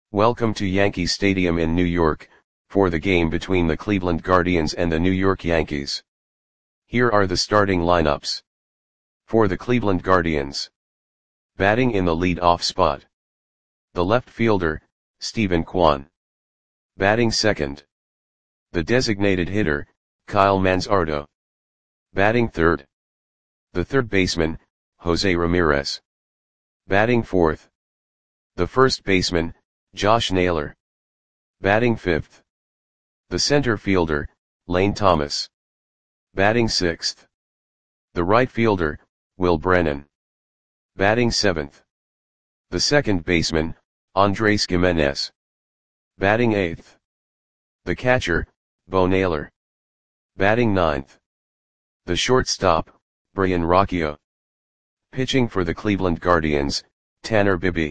Welcome to Yankee Stadium in New York, for the game between the Cleveland Guardians and the New York Yankees. Here are the starting lineups. For the Cleveland Guardians. Batting in the lead-off spot. The left fielder, Steven Kwan. Batting second. The designated hitter, Kyle Manzardo. Batting third. The third baseman, Jose Ramirez. Batting fourth. The first baseman, Josh Naylor. Batting fifth. The center fielder, Lane Thomas. Batting sixth. The right fielder, Will Brennan. Batting seventh. The second baseman, Andres Gimenez. Batting eighth. The catcher, Bo Naylor. Batting ninth. The shortstop, Brayan Rocchio. Pitching for the Cleveland Guardians, Tanner Bibee.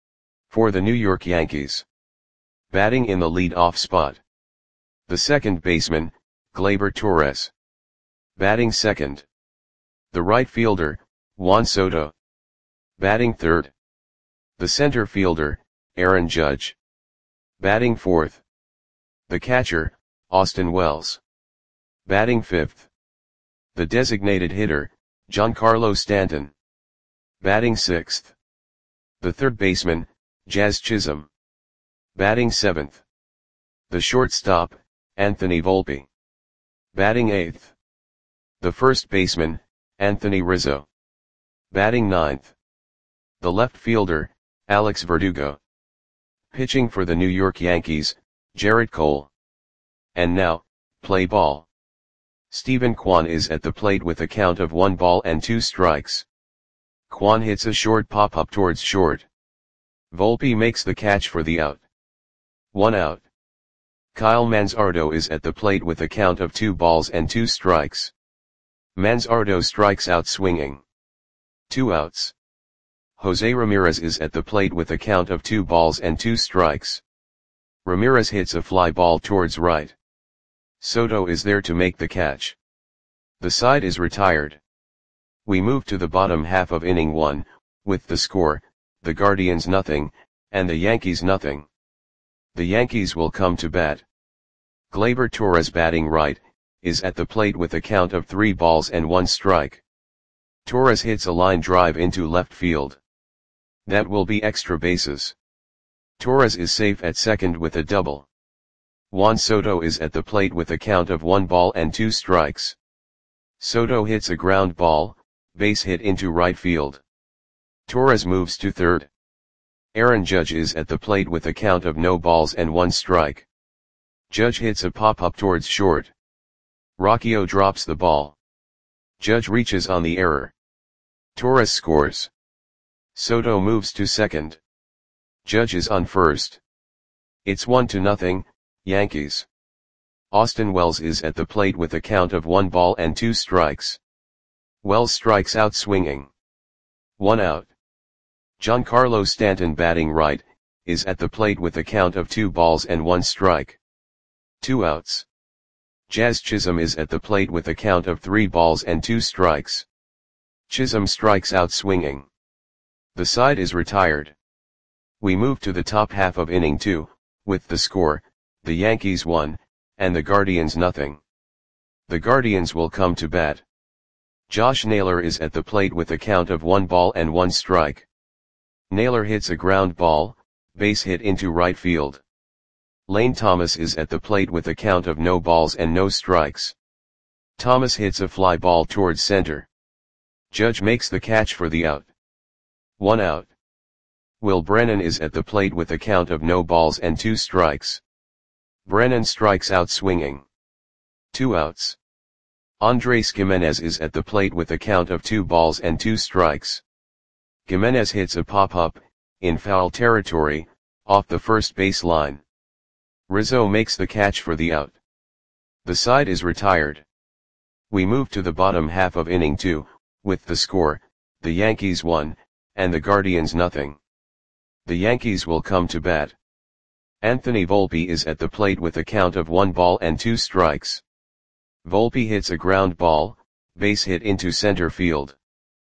For the New York Yankees. Batting in the lead-off spot. The second baseman, Gleyber Torres. Batting second. The right fielder, Juan Soto. Batting third. The center fielder, Aaron Judge. Batting fourth. The catcher, Austin Wells. Batting fifth. The designated hitter, Giancarlo Stanton. Batting sixth. The third baseman, Jazz Chisholm. Batting seventh. The shortstop, Anthony Volpe. Batting eighth. The first baseman, Anthony Rizzo. Batting ninth. The left fielder, Alex Verdugo. Pitching for the New York Yankees, Gerrit Cole. And now, play ball. Steven Kwan is at the plate with a count of 1 ball and 2 strikes. Kwan hits a short pop-up towards short. Volpe makes the catch for the out. 1 out. Kyle Manzardo is at the plate with a count of 2 balls and 2 strikes. Manzardo strikes out swinging. 2 outs. Jose Ramirez is at the plate with a count of 2 balls and 2 strikes. Ramirez hits a fly ball towards right. Soto is there to make the catch. The side is retired. We move to the bottom half of inning 1, with the score, the Guardians nothing, and the Yankees nothing. The Yankees will come to bat. Gleyber Torres batting right, is at the plate with a count of 3 balls and 1 strike. Torres hits a line drive into left field. That will be extra bases. Torres is safe at second with a double. Juan Soto is at the plate with a count of 1 ball and 2 strikes. Soto hits a ground ball, base hit into right field. Torres moves to third. Aaron Judge is at the plate with a count of no balls and 1 strike. Judge hits a pop-up towards short. Rocchio drops the ball. Judge reaches on the error. Torres scores. Soto moves to second. Judge is on first. It's 1-0, Yankees. Austin Wells is at the plate with a count of 1 ball and 2 strikes. Wells strikes out swinging. 1 out. Giancarlo Stanton batting right, is at the plate with a count of 2 balls and 1 strike. 2 outs. Jazz Chisholm is at the plate with a count of 3 balls and 2 strikes. Chisholm strikes out swinging. The side is retired. We move to the top half of inning 2, with the score, the Yankees 1, and the Guardians nothing. The Guardians will come to bat. Josh Naylor is at the plate with a count of 1 ball and 1 strike. Naylor hits a ground ball, base hit into right field. Lane Thomas is at the plate with a count of no balls and no strikes. Thomas hits a fly ball towards center. Judge makes the catch for the out. 1 out. Will Brennan is at the plate with a count of no balls and 2 strikes. Brennan strikes out swinging. 2 outs. Andres Gimenez is at the plate with a count of 2 balls and 2 strikes. Gimenez hits a pop-up, in foul territory, off the first base line. Rizzo makes the catch for the out. The side is retired. We move to the bottom half of inning 2, with the score, the Yankees 1, and the Guardians nothing. The Yankees will come to bat. Anthony Volpe is at the plate with a count of 1 ball and 2 strikes. Volpe hits a ground ball, base hit into center field.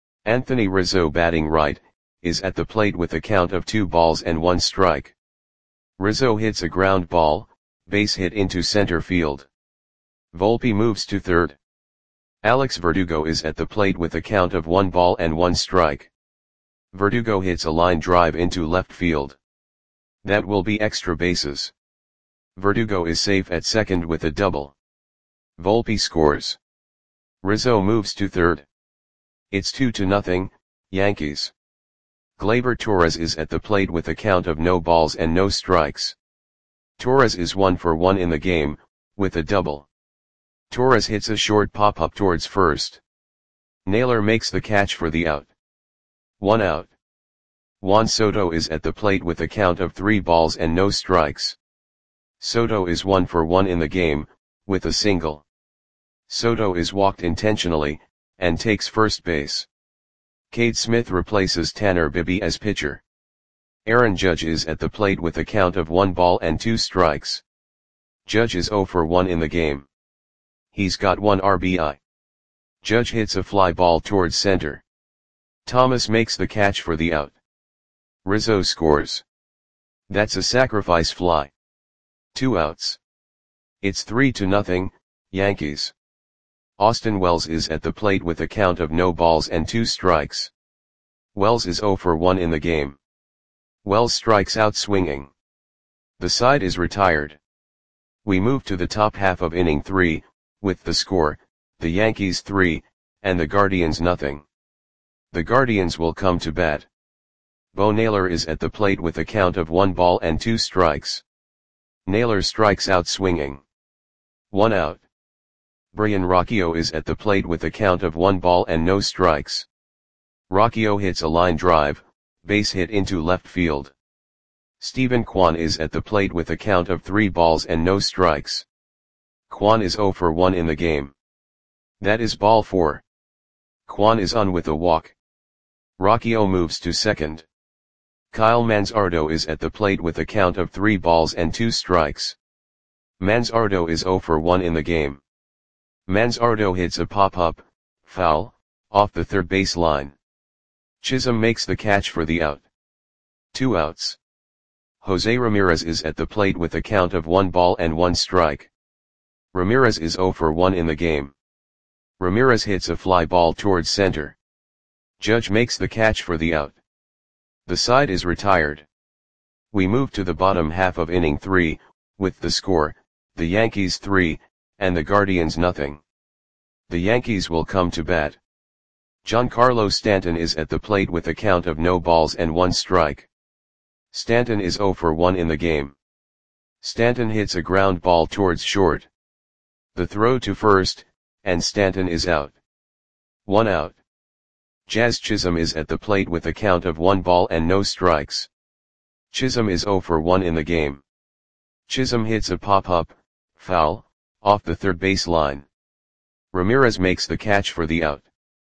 Anthony Rizzo batting right, is at the plate with a count of 2 balls and 1 strike. Rizzo hits a ground ball, base hit into center field. Volpe moves to third. Alex Verdugo is at the plate with a count of 1 ball and 1 strike. Verdugo hits a line drive into left field. That will be extra bases. Verdugo is safe at second with a double. Volpe scores. Rizzo moves to third. It's 2-0, Yankees. Gleyber Torres is at the plate with a count of no balls and no strikes. Torres is 1 for 1 in the game, with a double. Torres hits a short pop-up towards first. Naylor makes the catch for the out. 1 out. Juan Soto is at the plate with a count of 3 balls and no strikes. Soto is 1 for 1 in the game, with a single. Soto is walked intentionally, and takes first base. Cade Smith replaces Tanner Bibee as pitcher. Aaron Judge is at the plate with a count of 1 ball and 2 strikes. Judge is 0 for 1 in the game. He's got 1 RBI. Judge hits a fly ball towards center. Thomas makes the catch for the out. Rizzo scores. That's a sacrifice fly. 2 outs. It's 3-0, Yankees. Austin Wells is at the plate with a count of no balls and 2 strikes. Wells is 0 for 1 in the game. Wells strikes out swinging. The side is retired. We move to the top half of inning 3, with the score, the Yankees 3, and the Guardians nothing. The Guardians will come to bat. Bo Naylor is at the plate with a count of 1 ball and 2 strikes. Naylor strikes out swinging. 1 out. Brian Rocchio is at the plate with a count of 1 ball and no strikes. Rocchio hits a line drive, base hit into left field. Stephen Kwan is at the plate with a count of 3 balls and no strikes. Kwan is 0 for 1 in the game. That is ball 4. Kwan is on with a walk. Rocchio moves to second. Kyle Manzardo is at the plate with a count of 3 balls and 2 strikes. Manzardo is 0 for 1 in the game. Manzardo hits a pop-up, foul, off the third base line. Chisholm makes the catch for the out. 2 outs. Jose Ramirez is at the plate with a count of 1 ball and 1 strike. Ramirez is 0 for 1 in the game. Ramirez hits a fly ball towards center. Judge makes the catch for the out. The side is retired. We move to the bottom half of inning 3, with the score, the Yankees 3, and the Guardians nothing. The Yankees will come to bat. Giancarlo Stanton is at the plate with a count of no balls and 1 strike. Stanton is 0 for 1 in the game. Stanton hits a ground ball towards short. The throw to first, and Stanton is out. 1 out. Jazz Chisholm is at the plate with a count of 1 ball and no strikes. Chisholm is 0 for 1 in the game. Chisholm hits a pop-up, foul, off the third base line. Ramirez makes the catch for the out.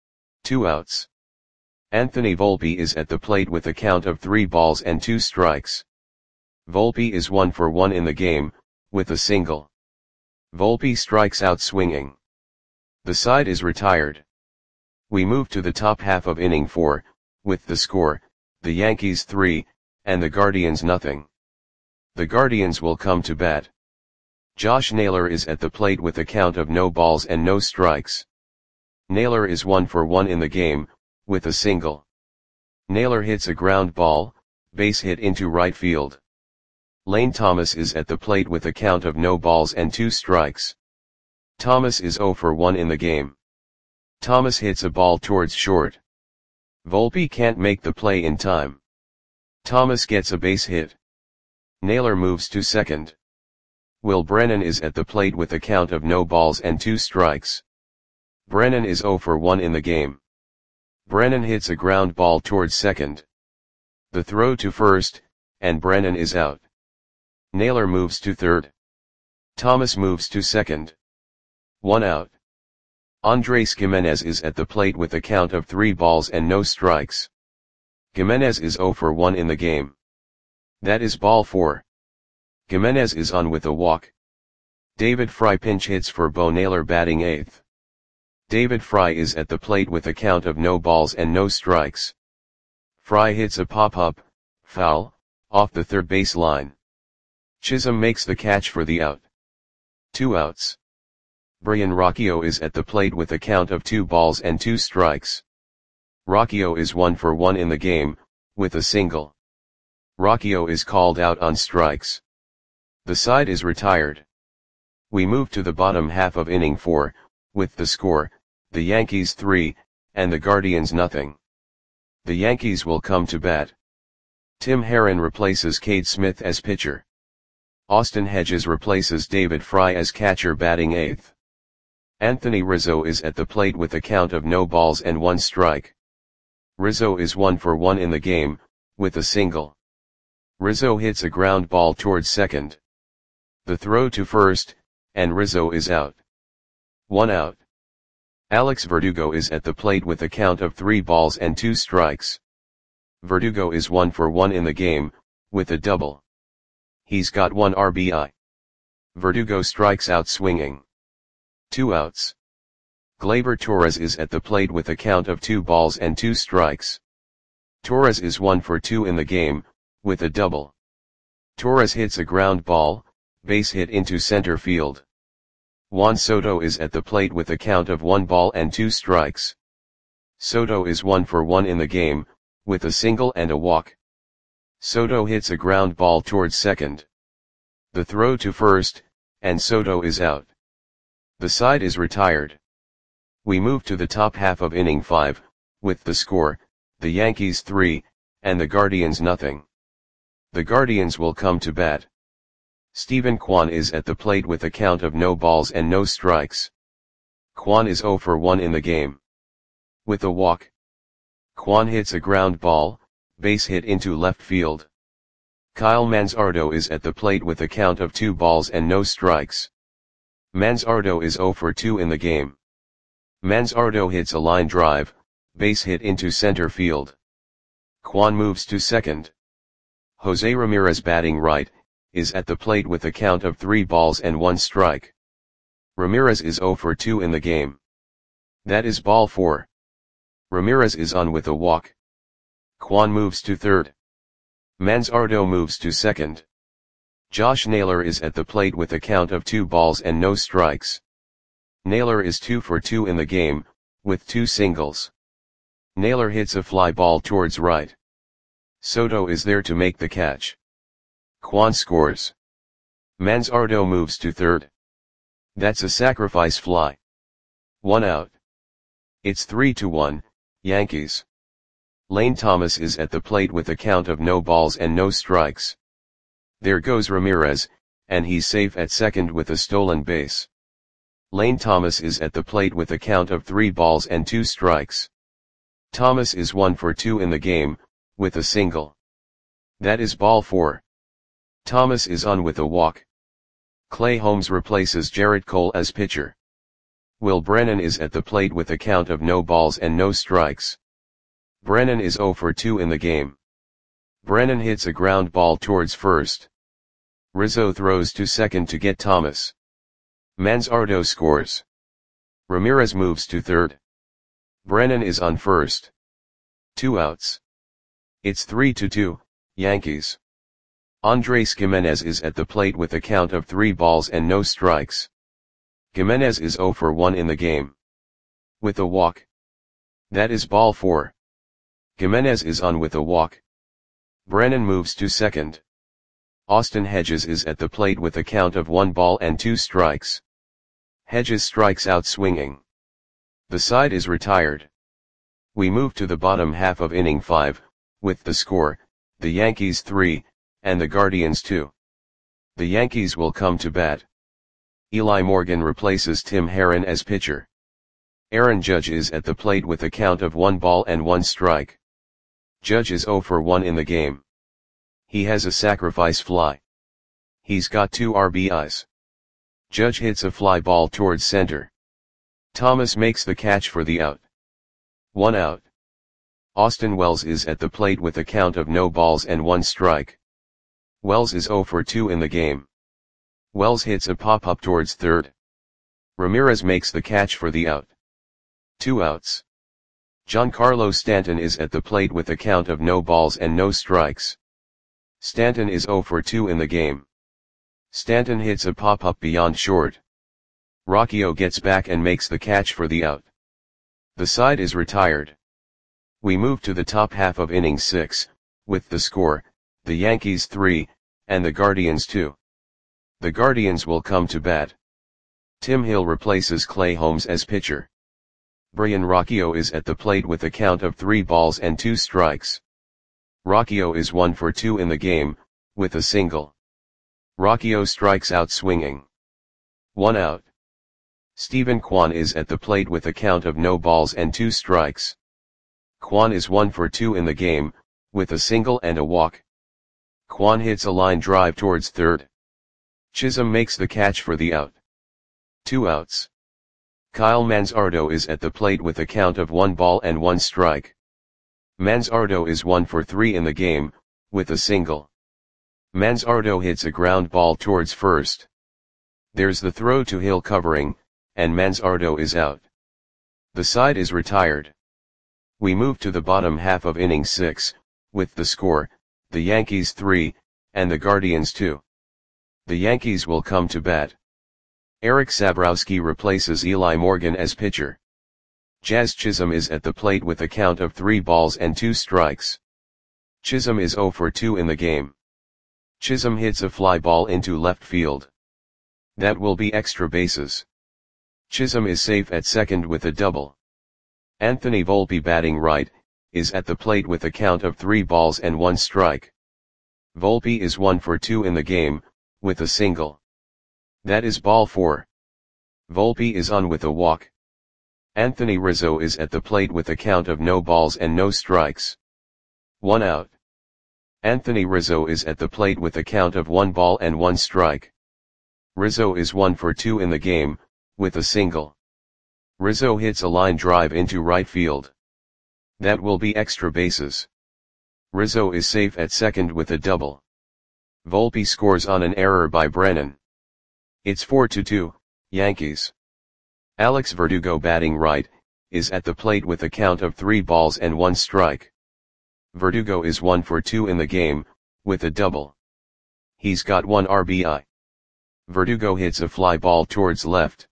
2 outs. Anthony Volpe is at the plate with a count of 3 balls and 2 strikes. Volpe is 1 for 1 in the game, with a single. Volpe strikes out swinging. The side is retired. We move to the top half of inning 4, with the score, the Yankees 3, and the Guardians nothing. The Guardians will come to bat. Josh Naylor is at the plate with a count of no balls and no strikes. Naylor is 1 for 1 in the game, with a single. Naylor hits a ground ball, base hit into right field. Lane Thomas is at the plate with a count of no balls and 2 strikes. Thomas is 0 for 1 in the game. Thomas hits a ball towards short. Volpe can't make the play in time. Thomas gets a base hit. Naylor moves to second. Will Brennan is at the plate with a count of no balls and 2 strikes. Brennan is 0 for 1 in the game. Brennan hits a ground ball towards second. The throw to first, and Brennan is out. Naylor moves to third. Thomas moves to second. 1 out. Andres Gimenez is at the plate with a count of 3 balls and no strikes. Gimenez is 0 for 1 in the game. That is ball 4. Gimenez is on with a walk. David Fry pinch hits for Bo Naylor batting 8th. David Fry is at the plate with a count of no balls and no strikes. Fry hits a pop-up, foul, off the third base line. Chisholm makes the catch for the out. 2 outs. Brian Rocchio is at the plate with a count of 2 balls and 2 strikes. Rocchio is 1 for 1 in the game, with a single. Rocchio is called out on strikes. The side is retired. We move to the bottom half of inning 4, with the score, the Yankees 3, and the Guardians nothing. The Yankees will come to bat. Tim Herrin replaces Cade Smith as pitcher. Austin Hedges replaces David Fry as catcher batting 8th. Anthony Rizzo is at the plate with a count of no balls and 1 strike. Rizzo is 1 for 1 in the game, with a single. Rizzo hits a ground ball towards second. The throw to first, and Rizzo is out. 1 out. Alex Verdugo is at the plate with a count of 3 balls and 2 strikes. Verdugo is 1 for 1 in the game, with a double. He's got 1 RBI. Verdugo strikes out swinging. 2 outs. Gleyber Torres is at the plate with a count of 2 balls and 2 strikes. Torres is 1 for 2 in the game, with a double. Torres hits a ground ball, base hit into center field. Juan Soto is at the plate with a count of 1 ball and 2 strikes. Soto is 1 for 1 in the game, with a single and a walk. Soto hits a ground ball towards second. The throw to first, and Soto is out. The side is retired. We move to the top half of inning 5, with the score, the Yankees 3, and the Guardians nothing. The Guardians will come to bat. Stephen Kwan is at the plate with a count of no balls and no strikes. Kwan is 0 for 1 in the game. With a walk. Kwan hits a ground ball, base hit into left field. Kyle Manzardo is at the plate with a count of 2 balls and no strikes. Manzardo is 0 for 2 in the game. Manzardo hits a line drive, base hit into center field. Kwan moves to second. Jose Ramirez batting right, is at the plate with a count of 3 balls and 1 strike. Ramirez is 0 for 2 in the game. That is ball 4. Ramirez is on with a walk. Kwan moves to third. Manzardo moves to second. Josh Naylor is at the plate with a count of 2 balls and no strikes. Naylor is 2 for 2 in the game, with 2 singles. Naylor hits a fly ball towards right. Soto is there to make the catch. Kwan scores. Manzardo moves to third. That's a sacrifice fly. 1 out. It's 3-1, Yankees. Lane Thomas is at the plate with a count of no balls and no strikes. There goes Ramirez, and he's safe at second with a stolen base. Lane Thomas is at the plate with a count of 3 balls and 2 strikes. Thomas is 1 for 2 in the game, with a single. That is ball 4. Thomas is on with a walk. Clay Holmes replaces Jarrett Cole as pitcher. Will Brennan is at the plate with a count of no balls and no strikes. Brennan is 0 for 2 in the game. Brennan hits a ground ball towards first. Rizzo throws to second to get Thomas. Manzardo scores. Ramirez moves to third. Brennan is on first. 2 outs. It's 3-2, Yankees. Andres Gimenez is at the plate with a count of 3 balls and no strikes. Gimenez is 0 for 1 in the game. With a walk. That is ball 4. Gimenez is on with a walk. Brennan moves to second. Austin Hedges is at the plate with a count of 1 ball and 2 strikes. Hedges strikes out swinging. The side is retired. We move to the bottom half of inning 5, with the score, the Yankees 3, and the Guardians 2. The Yankees will come to bat. Eli Morgan replaces Tim Herrin as pitcher. Aaron Judge is at the plate with a count of 1 ball and 1 strike. Judge is 0 for 1 in the game. He has a sacrifice fly. He's got 2 RBIs. Judge hits a fly ball towards center. Thomas makes the catch for the out. 1 out. Austin Wells is at the plate with a count of no balls and 1 strike. Wells is 0 for 2 in the game. Wells hits a pop-up towards third. Ramirez makes the catch for the out. 2 outs. Giancarlo Stanton is at the plate with a count of no balls and no strikes. Stanton is 0 for 2 in the game. Stanton hits a pop-up beyond short. Rocchio gets back and makes the catch for the out. The side is retired. We move to the top half of inning 6, with the score, the Yankees 3, and the Guardians 2. The Guardians will come to bat. Tim Hill replaces Clay Holmes as pitcher. Brian Rocchio is at the plate with a count of 3 balls and 2 strikes. Rocchio is 1 for 2 in the game, with a single. Rocchio strikes out swinging. 1 out. Stephen Kwan is at the plate with a count of no balls and 2 strikes. Kwan is 1 for 2 in the game, with a single and a walk. Kwan hits a line drive towards third. Chisholm makes the catch for the out. 2 outs. Kyle Manzardo is at the plate with a count of 1 ball and 1 strike. Manzardo is 1 for 3 in the game, with a single. Manzardo hits a ground ball towards first. There's the throw to Hill covering, and Manzardo is out. The side is retired. We move to the bottom half of inning 6, with the score, the Yankees 3, and the Guardians 2. The Yankees will come to bat. Eric Sabrowski replaces Eli Morgan as pitcher. Jazz Chisholm is at the plate with a count of 3 balls and 2 strikes. Chisholm is 0 for 2 in the game. Chisholm hits a fly ball into left field. That will be extra bases. Chisholm is safe at second with a double. Anthony Volpe, batting right, is at the plate with a count of 3 balls and 1 strike. Volpe is 1 for 2 in the game, with a single. That is ball 4. Volpe is on with a walk. Anthony Rizzo is at the plate with a count of no balls and no strikes. 1 out. Anthony Rizzo is at the plate with a count of 1 ball and 1 strike. Rizzo is 1 for 2 in the game, with a single. Rizzo hits a line drive into right field. That will be extra bases. Rizzo is safe at second with a double. Volpe scores on an error by Brennan. It's 4-2, Yankees. Alex Verdugo, batting right, is at the plate with a count of 3 balls and 1 strike. Verdugo is 1 for 2 in the game, with a double. He's got 1 RBI. Verdugo hits a fly ball towards left.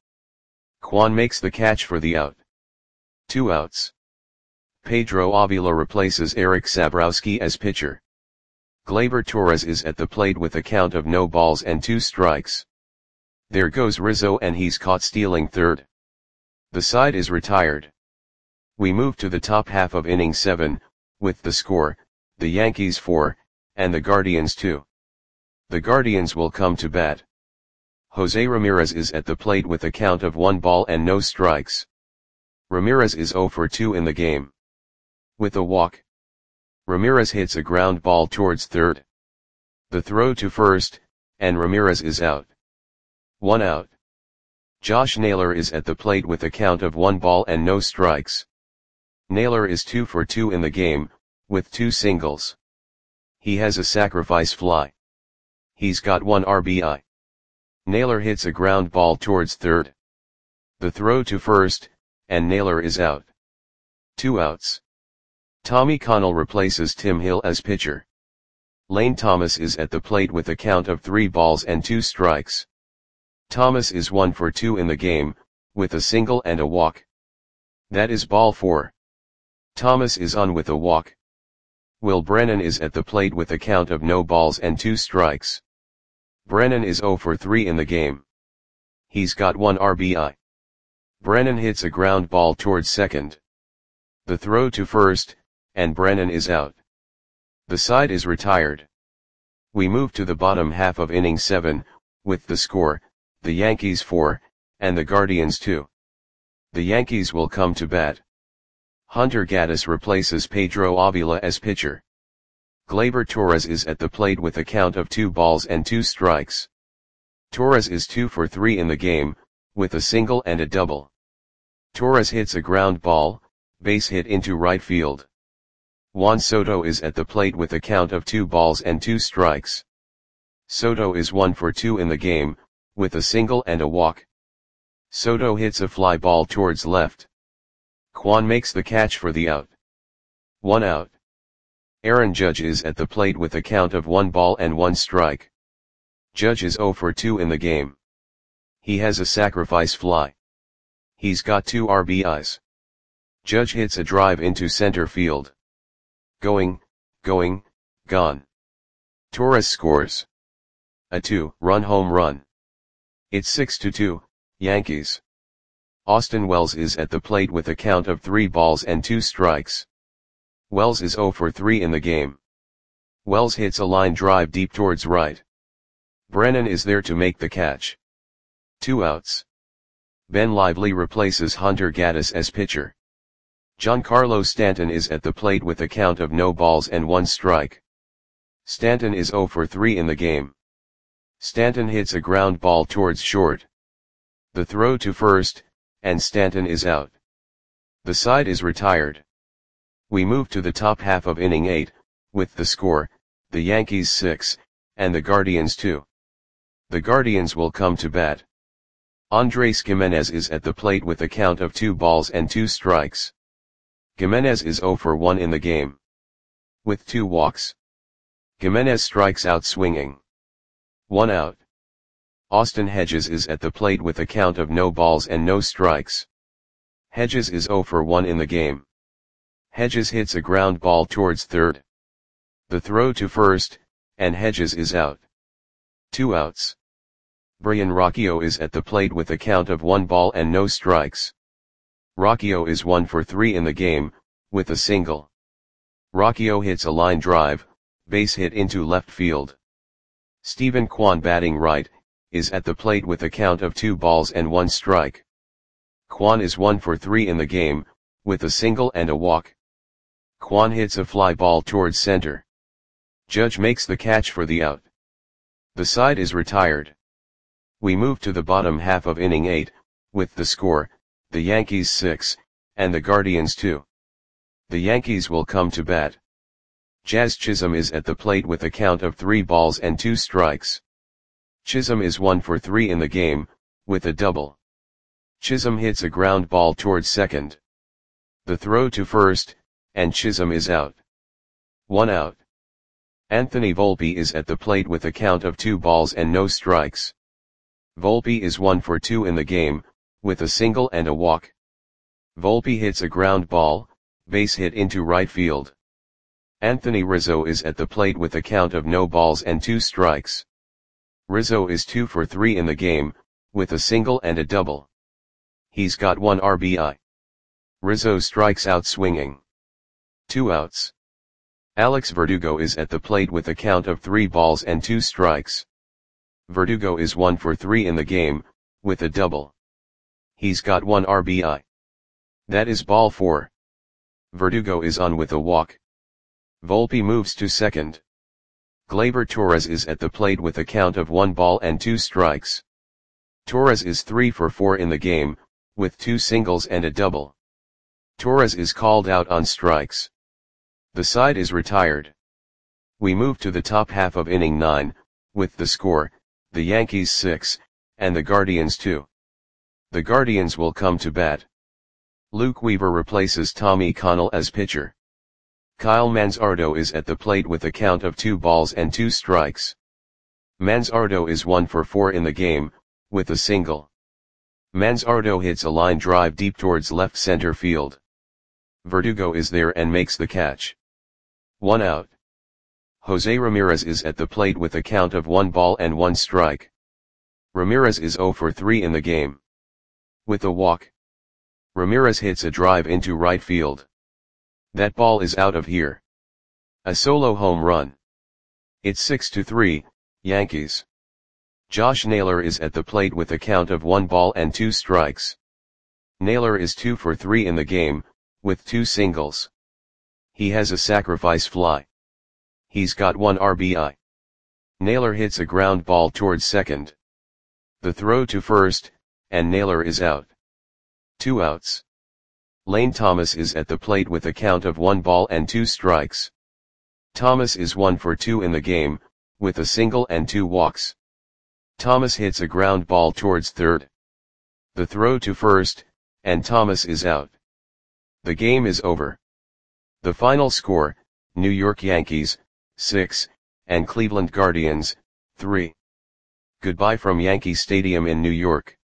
Kwan makes the catch for the out. 2 outs. Pedro Avila replaces Eric Sabrowski as pitcher. Gleyber Torres is at the plate with a count of no balls and 2 strikes. There goes Rizzo, and he's caught stealing third. The side is retired. We move to the top half of inning 7, with the score, the Yankees 4, and the Guardians 2. The Guardians will come to bat. Jose Ramirez is at the plate with a count of 1 ball and no strikes. Ramirez is 0 for 2 in the game. With a walk. Ramirez hits a ground ball towards third. The throw to first, and Ramirez is out. 1 out. Josh Naylor is at the plate with a count of 1 ball and no strikes. Naylor is 2 for 2 in the game, with 2 singles. He has a sacrifice fly. He's got 1 RBI. Naylor hits a ground ball towards third. The throw to first, and Naylor is out. 2 outs. Tommy Connell replaces Tim Hill as pitcher. Lane Thomas is at the plate with a count of 3 balls and 2 strikes. Thomas is 1 for 2 in the game, with a single and a walk. That is ball 4. Thomas is on with a walk. Will Brennan is at the plate with a count of no balls and 2 strikes. Brennan is 0 for 3 in the game. He's got 1 RBI. Brennan hits a ground ball towards second. The throw to first, and Brennan is out. The side is retired. We move to the bottom half of inning 7, with the score, the Yankees 4, and the Guardians 2. The Yankees will come to bat. Hunter Gaddis replaces Pedro Avila as pitcher. Gleyber Torres is at the plate with a count of 2 balls and 2 strikes. Torres is 2 for 3 in the game, with a single and a double. Torres hits a ground ball, base hit into right field. Juan Soto is at the plate with a count of 2 balls and 2 strikes. Soto is 1 for 2 in the game, with a single and a walk. Soto hits a fly ball towards left. Kwan makes the catch for the out. 1 out. Aaron Judge is at the plate with a count of 1 ball and 1 strike. Judge is 0 for 2 in the game. He has a sacrifice fly. He's got 2 RBIs. Judge hits a drive into center field. Going, gone. Torres scores a 2-run home run. It's 6-2, Yankees. Austin Wells is at the plate with a count of 3 balls and 2 strikes. Wells is 0 for 3 in the game. Wells hits a line drive deep towards right. Brennan is there to make the catch. 2 outs. Ben Lively replaces Hunter Gaddis as pitcher. Giancarlo Stanton is at the plate with a count of no balls and 1 strike. Stanton is 0 for 3 in the game. Stanton hits a ground ball towards short. The throw to first, and Stanton is out. The side is retired. We move to the top half of inning 8, with the score, the Yankees 6, and the Guardians 2. The Guardians will come to bat. Andres Gimenez is at the plate with a count of 2 balls and 2 strikes. Gimenez is 0 for 1 in the game. With 2 walks. Gimenez strikes out swinging. 1 out. Austin Hedges is at the plate with a count of no balls and no strikes. Hedges is 0 for 1 in the game. Hedges hits a ground ball towards third. The throw to first, and Hedges is out. 2 outs. Brian Rocchio is at the plate with a count of 1 ball and no strikes. Rocchio is 1 for 3 in the game, with a single. Rocchio hits a line drive, base hit into left field. Stephen Kwan, batting right, is at the plate with a count of 2 balls and 1 strike. Kwan is 1 for 3 in the game, with a single and a walk. Kwan hits a fly ball towards center. Judge makes the catch for the out. The side is retired. We move to the bottom half of inning 8, with the score, the Yankees 6, and the Guardians 2. The Yankees will come to bat. Jazz Chisholm is at the plate with a count of 3 balls and 2 strikes. Chisholm is 1 for 3 in the game, with a double. Chisholm hits a ground ball towards second. The throw to first, and Chisholm is out. 1 out. Anthony Volpe is at the plate with a count of 2 balls and no strikes. Volpe is 1 for 2 in the game, with a single and a walk. Volpe hits a ground ball, base hit into right field. Anthony Rizzo is at the plate with a count of no balls and 2 strikes. Rizzo is 2 for 3 in the game, with a single and a double. He's got 1 RBI. Rizzo strikes out swinging. 2 outs. Alex Verdugo is at the plate with a count of 3 balls and 2 strikes. Verdugo is 1 for 3 in the game, with a double. He's got 1 RBI. That is ball 4. Verdugo is on with a walk. Volpe moves to second. Gleyber Torres is at the plate with a count of 1 ball and 2 strikes. Torres is 3 for 4 in the game, with 2 singles and a double. Torres is called out on strikes. The side is retired. We move to the top half of inning 9, with the score, the Yankees 6, and the Guardians 2. The Guardians will come to bat. Luke Weaver replaces Tommy Connell as pitcher. Kyle Manzardo is at the plate with a count of 2 balls and 2 strikes. Manzardo is 1 for 4 in the game, with a single. Manzardo hits a line drive deep towards left center field. Verdugo is there and makes the catch. 1 out. Jose Ramirez is at the plate with a count of 1 ball and 1 strike. Ramirez is 0 for 3 in the game. With a walk. Ramirez hits a drive into right field. That ball is out of here. A solo home run. It's 6-3, Yankees. Josh Naylor is at the plate with a count of 1 ball and 2 strikes. Naylor is 2 for 3 in the game, with 2 singles. He has a sacrifice fly. He's got 1 RBI. Naylor hits a ground ball towards second. The throw to first, and Naylor is out. 2 outs. Lane Thomas is at the plate with a count of 1 ball and 2 strikes. Thomas is 1 for 2 in the game, with a single and 2 walks. Thomas hits a ground ball towards third. The throw to first, and Thomas is out. The game is over. The final score, New York Yankees, 6, and Cleveland Guardians, 3. Goodbye from Yankee Stadium in New York.